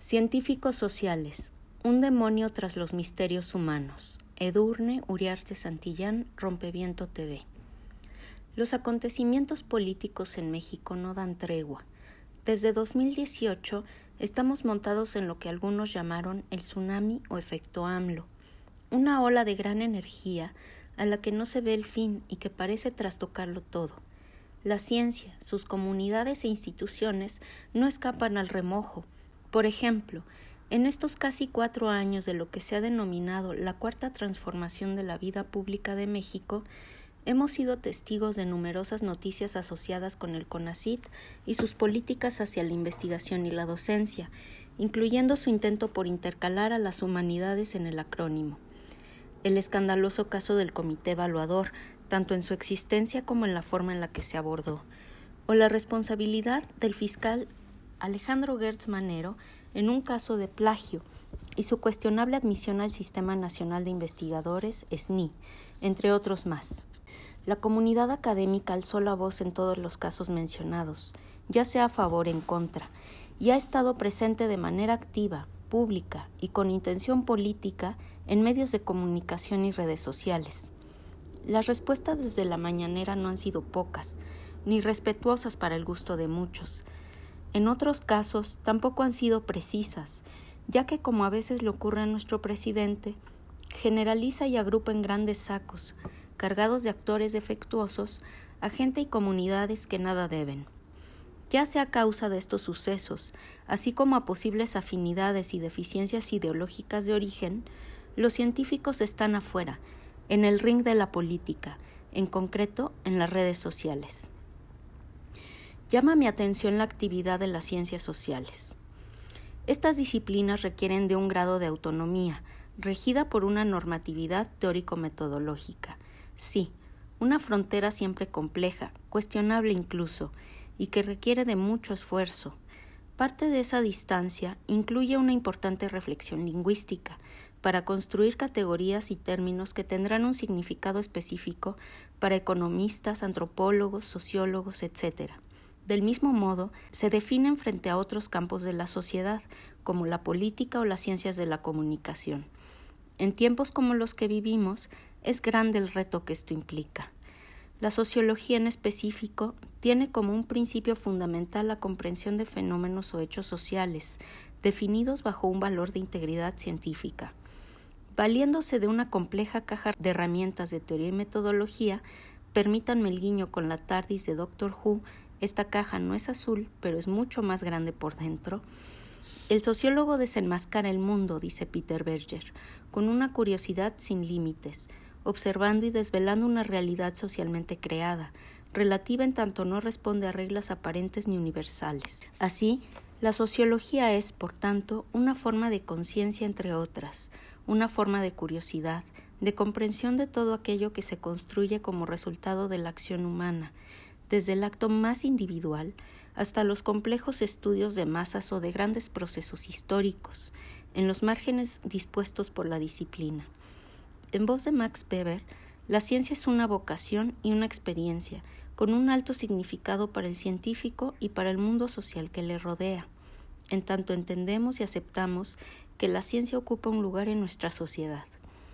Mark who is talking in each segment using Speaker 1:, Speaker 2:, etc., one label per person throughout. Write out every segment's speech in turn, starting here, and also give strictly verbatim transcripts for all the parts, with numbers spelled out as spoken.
Speaker 1: Científicos sociales, un demonio tras los misterios humanos. Edurne Uriarte Santillán, Rompeviento T V. Los acontecimientos políticos en México no dan tregua. Desde dos mil dieciocho estamos montados en lo que algunos llamaron el tsunami o efecto AMLO, una ola de gran energía a la que no se ve el fin y que parece trastocarlo todo. La ciencia, sus comunidades e instituciones no escapan al remojo. Por ejemplo, en estos casi cuatro años de lo que se ha denominado la cuarta transformación de la vida pública de México, hemos sido testigos de numerosas noticias asociadas con el CONACYT y sus políticas hacia la investigación y la docencia, incluyendo su intento por intercalar a las humanidades en el acrónimo. El escandaloso caso del Comité Evaluador, tanto en su existencia como en la forma en la que se abordó, o la responsabilidad del fiscal Alejandro Gertz Manero en un caso de plagio y su cuestionable admisión al Sistema Nacional de Investigadores, S N I, entre otros más. La comunidad académica alzó la voz en todos los casos mencionados, ya sea a favor o en contra, y ha estado presente de manera activa, pública y con intención política en medios de comunicación y redes sociales. Las respuestas desde la mañanera no han sido pocas, ni respetuosas para el gusto de muchos. En otros casos tampoco han sido precisas, ya que, como a veces le ocurre a nuestro presidente, generaliza y agrupa en grandes sacos, cargados de actores defectuosos, a gente y comunidades que nada deben. Ya sea a causa de estos sucesos, así como a posibles afinidades y deficiencias ideológicas de origen, los científicos están afuera, en el ring de la política, en concreto en las redes sociales. Llama mi atención la actividad de las ciencias sociales. Estas disciplinas requieren de un grado de autonomía, regida por una normatividad teórico-metodológica. Sí, una frontera siempre compleja, cuestionable incluso, y que requiere de mucho esfuerzo. Parte de esa distancia incluye una importante reflexión lingüística, para construir categorías y términos que tendrán un significado específico para economistas, antropólogos, sociólogos, etcétera. Del mismo modo, se definen frente a otros campos de la sociedad, como la política o las ciencias de la comunicación. En tiempos como los que vivimos, es grande el reto que esto implica. La sociología en específico tiene como un principio fundamental la comprensión de fenómenos o hechos sociales, definidos bajo un valor de integridad científica. Valiéndose de una compleja caja de herramientas de teoría y metodología, permítanme el guiño con la TARDIS de Doctor Who. Esta caja no es azul, pero es mucho más grande por dentro. El sociólogo desenmascara el mundo, dice Peter Berger, con una curiosidad sin límites, observando y desvelando una realidad socialmente creada, relativa en tanto no responde a reglas aparentes ni universales. Así, la sociología es, por tanto, una forma de conciencia entre otras, una forma de curiosidad, de comprensión de todo aquello que se construye como resultado de la acción humana, desde el acto más individual hasta los complejos estudios de masas o de grandes procesos históricos, en los márgenes dispuestos por la disciplina. En voz de Max Weber, la ciencia es una vocación y una experiencia, con un alto significado para el científico y para el mundo social que le rodea, en tanto entendemos y aceptamos que la ciencia ocupa un lugar en nuestra sociedad.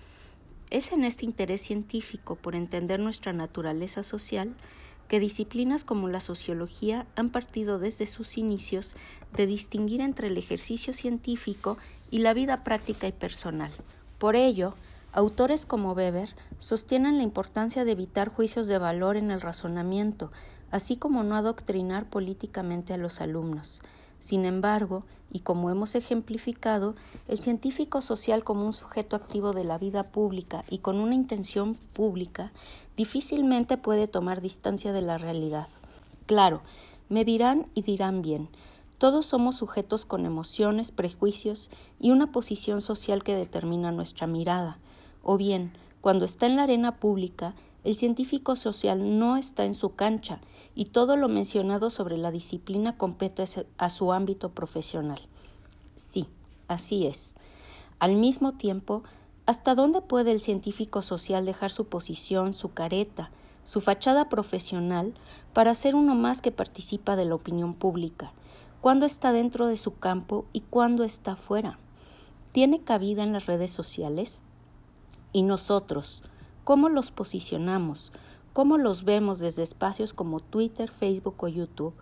Speaker 1: Es en este interés científico por entender nuestra naturaleza social que disciplinas como la sociología han partido desde sus inicios de distinguir entre el ejercicio científico y la vida práctica y personal. Por ello, autores como Weber sostienen la importancia de evitar juicios de valor en el razonamiento, así como no adoctrinar políticamente a los alumnos. Sin embargo, y como hemos ejemplificado, el científico social como un sujeto activo de la vida pública y con una intención pública, difícilmente puede tomar distancia de la realidad. Claro, me dirán y dirán bien, todos somos sujetos con emociones, prejuicios y una posición social que determina nuestra mirada. O bien, cuando está en la arena pública, el científico social no está en su cancha y todo lo mencionado sobre la disciplina compete a su ámbito profesional. Sí, así es. Al mismo tiempo, ¿hasta dónde puede el científico social dejar su posición, su careta, su fachada profesional para ser uno más que participa de la opinión pública? cuándo está dentro de su campo y cuándo está fuera. ¿Tiene cabida en las redes sociales? Y nosotros, ¿cómo los posicionamos? ¿Cómo los vemos desde espacios como Twitter, Facebook o YouTube?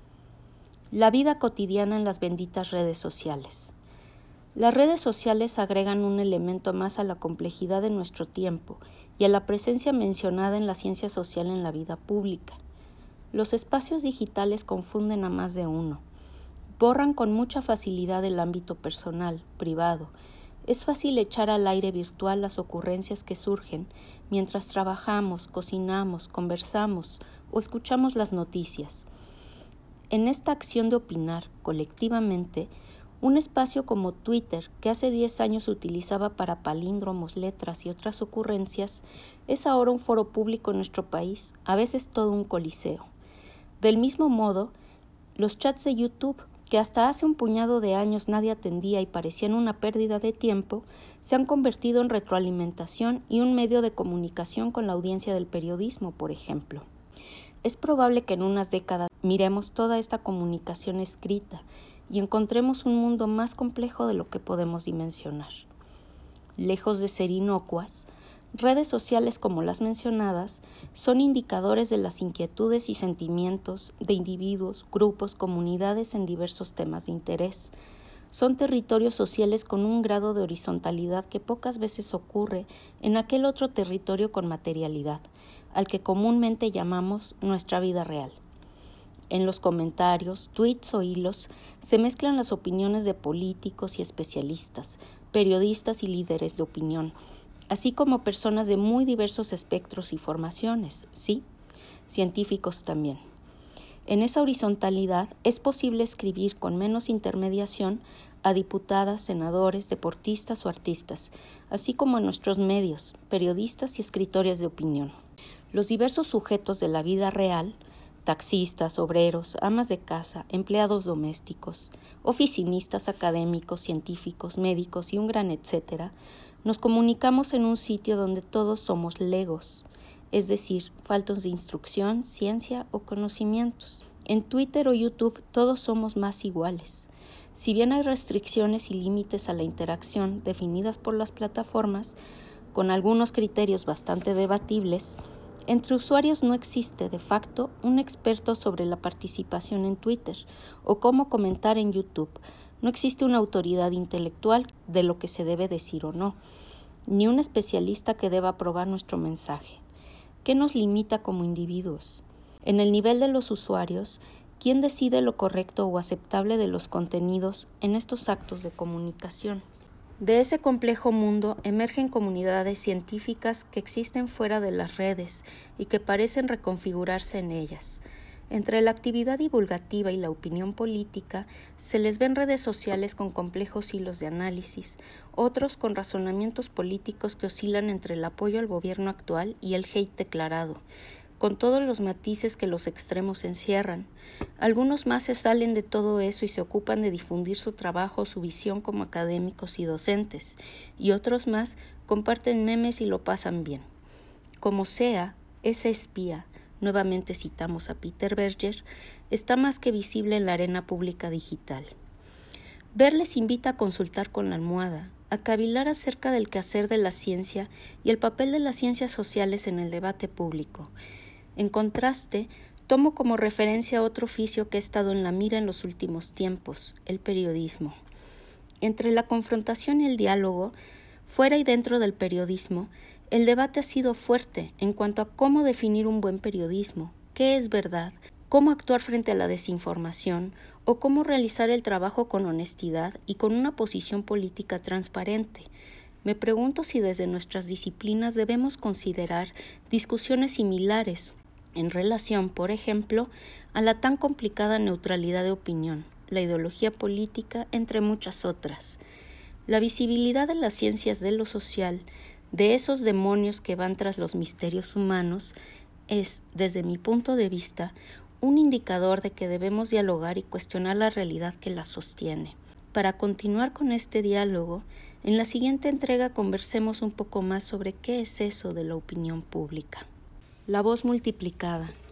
Speaker 1: La vida cotidiana en las benditas redes sociales. Las redes sociales agregan un elemento más a la complejidad de nuestro tiempo y a la presencia mencionada en la ciencia social en la vida pública. Los espacios digitales confunden a más de uno. Borran con mucha facilidad el ámbito personal, privado. Es fácil echar al aire virtual las ocurrencias que surgen mientras trabajamos, cocinamos, conversamos o escuchamos las noticias. En esta acción de opinar colectivamente, un espacio como Twitter, que hace diez años se utilizaba para palíndromos, letras y otras ocurrencias, es ahora un foro público en nuestro país, a veces todo un coliseo. Del mismo modo, los chats de YouTube, que hasta hace un puñado de años nadie atendía y parecían una pérdida de tiempo, se han convertido en retroalimentación y un medio de comunicación con la audiencia del periodismo, por ejemplo. Es probable que en unas décadas miremos toda esta comunicación escrita y encontremos un mundo más complejo de lo que podemos dimensionar. Lejos de ser inocuas, redes sociales como las mencionadas son indicadores de las inquietudes y sentimientos de individuos, grupos, comunidades en diversos temas de interés. Son territorios sociales con un grado de horizontalidad que pocas veces ocurre en aquel otro territorio con materialidad, al que comúnmente llamamos nuestra vida real. En los comentarios, tweets o hilos se mezclan las opiniones de políticos y especialistas, periodistas y líderes de opinión, así como personas de muy diversos espectros y formaciones, sí, científicos también. En esa horizontalidad es posible escribir con menos intermediación a diputadas, senadores, deportistas o artistas, así como a nuestros medios, periodistas y escritores de opinión. Los diversos sujetos de la vida real, taxistas, obreros, amas de casa, empleados domésticos, oficinistas, académicos, científicos, médicos y un gran etcétera, nos comunicamos en un sitio donde todos somos legos, es decir, faltos de instrucción, ciencia o conocimientos. En Twitter o YouTube todos somos más iguales. Si bien hay restricciones y límites a la interacción definidas por las plataformas, con algunos criterios bastante debatibles, entre usuarios no existe, de facto, un experto sobre la participación en Twitter o cómo comentar en YouTube. No existe una autoridad intelectual de lo que se debe decir o no, ni un especialista que deba aprobar nuestro mensaje. ¿Qué nos limita como individuos? En el nivel de los usuarios, ¿quién decide lo correcto o aceptable de los contenidos en estos actos de comunicación? De ese complejo mundo emergen comunidades científicas que existen fuera de las redes y que parecen reconfigurarse en ellas. Entre la actividad divulgativa y la opinión política se les ven redes sociales con complejos hilos de análisis, otros con razonamientos políticos que oscilan entre el apoyo al gobierno actual y el hate declarado, con todos los matices que los extremos encierran. Algunos más se salen de todo eso y se ocupan de difundir su trabajo o su visión como académicos y docentes, y otros más comparten memes y lo pasan bien. Como sea, ese espía, nuevamente citamos a Peter Berger, está más que visible en la arena pública digital. Ver les invita a consultar con la almohada, a cavilar acerca del quehacer de la ciencia y el papel de las ciencias sociales en el debate público. En contraste, tomo como referencia otro oficio que ha estado en la mira en los últimos tiempos, el periodismo. Entre la confrontación y el diálogo, fuera y dentro del periodismo, el debate ha sido fuerte en cuanto a cómo definir un buen periodismo, qué es verdad, cómo actuar frente a la desinformación o cómo realizar el trabajo con honestidad y con una posición política transparente. Me pregunto si desde nuestras disciplinas debemos considerar discusiones similares en relación, por ejemplo, a la tan complicada neutralidad de opinión, la ideología política, entre muchas otras. La visibilidad de las ciencias de lo social, de esos demonios que van tras los misterios humanos, es, desde mi punto de vista, un indicador de que debemos dialogar y cuestionar la realidad que las sostiene. Para continuar con este diálogo, en la siguiente entrega conversemos un poco más sobre qué es eso de la opinión pública. La voz multiplicada.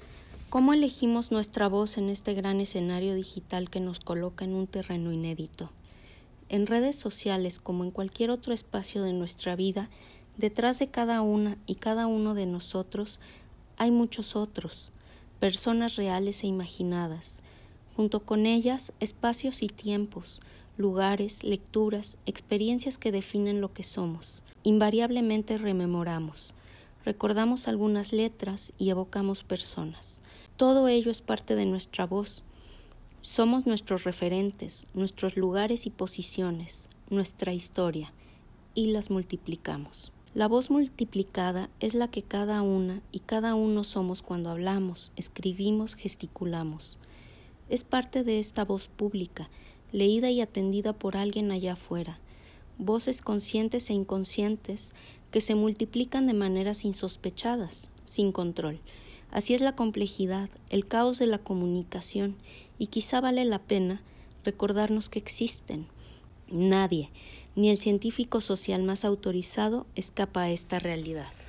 Speaker 1: ¿Cómo elegimos nuestra voz en este gran escenario digital que nos coloca en un terreno inédito? En redes sociales, como en cualquier otro espacio de nuestra vida, detrás de cada una y cada uno de nosotros hay muchos otros, personas reales e imaginadas. Junto con ellas, espacios y tiempos, lugares, lecturas, experiencias que definen lo que somos. Invariablemente rememoramos, recordamos algunas letras y evocamos personas. Todo ello es parte de nuestra voz. Somos nuestros referentes, nuestros lugares y posiciones, nuestra historia, y las multiplicamos. La voz multiplicada es la que cada una y cada uno somos cuando hablamos, escribimos, gesticulamos. Es parte de esta voz pública, leída y atendida por alguien allá afuera. Voces conscientes e inconscientes que se multiplican de maneras insospechadas, sin control. Así es la complejidad, el caos de la comunicación, y quizá vale la pena recordarnos que existen. Nadie, ni el científico social más autorizado, escapa a esta realidad.